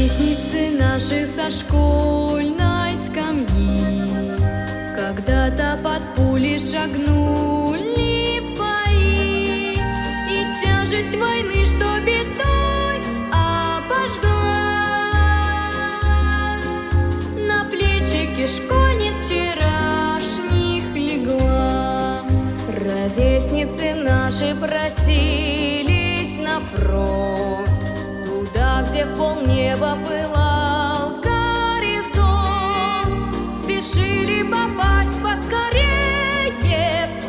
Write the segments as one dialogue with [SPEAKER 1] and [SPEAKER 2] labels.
[SPEAKER 1] Ровесницы наши со школьной скамьи когда-то под пули шагнули в бои, и тяжесть войны, что бедой обожгла, на плечики школьниц вчерашних легла. Ровесницы наши просились на фронт, туда, где в полнеба пылал горизонт, спешили попасть поскорее в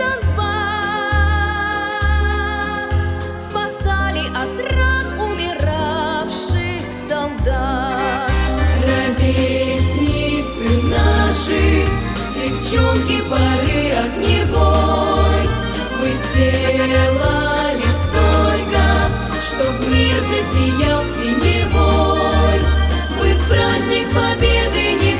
[SPEAKER 1] санбат, спасали от ран умиравших солдат. Ровесницы наши, девчонки поры огневой, вы сделали столько, чтоб мир засиял синевой. Вы в праздник победы не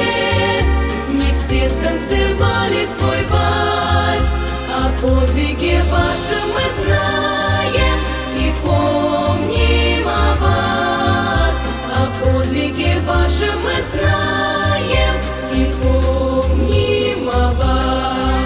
[SPEAKER 1] все станцевали свой вальс. О подвиге вашем мы знаем и помним о вас. О подвиге вашем мы знаем и помним о вас.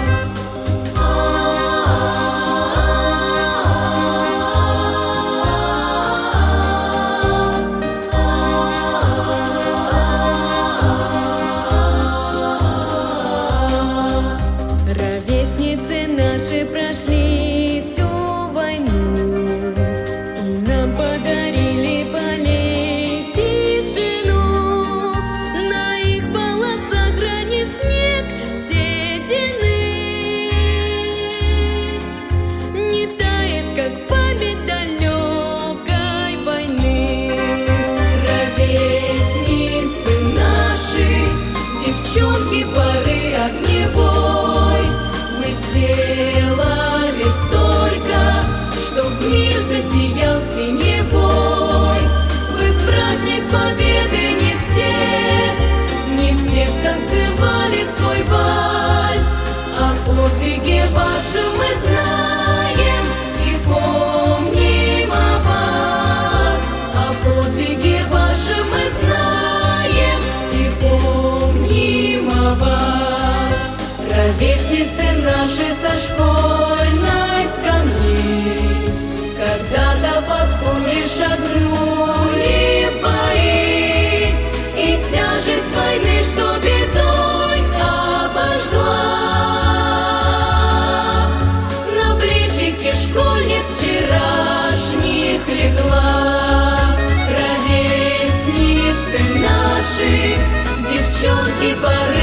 [SPEAKER 1] Ровесницы наши прошли всю войну и нам подарили полей тишину. На их волосах ранит снег седины, не тает, как память далекой войны. Ровесницы наши, девчонки поры огневой, мы сделали столько, чтоб мир засиял синевой. Вы в праздник победы не все станцевали свой вальс. О подвиге вашем мы знаем и помним о вас. О подвиге вашем мы знаем и помним о вас. Ровесницы наши со школьной скамьи когда-то под пули шагнули в бои, и тяжесть войны, что бедой обожгла, на плечики школьниц вчерашних легла. Ровесницы наши, девчонки поры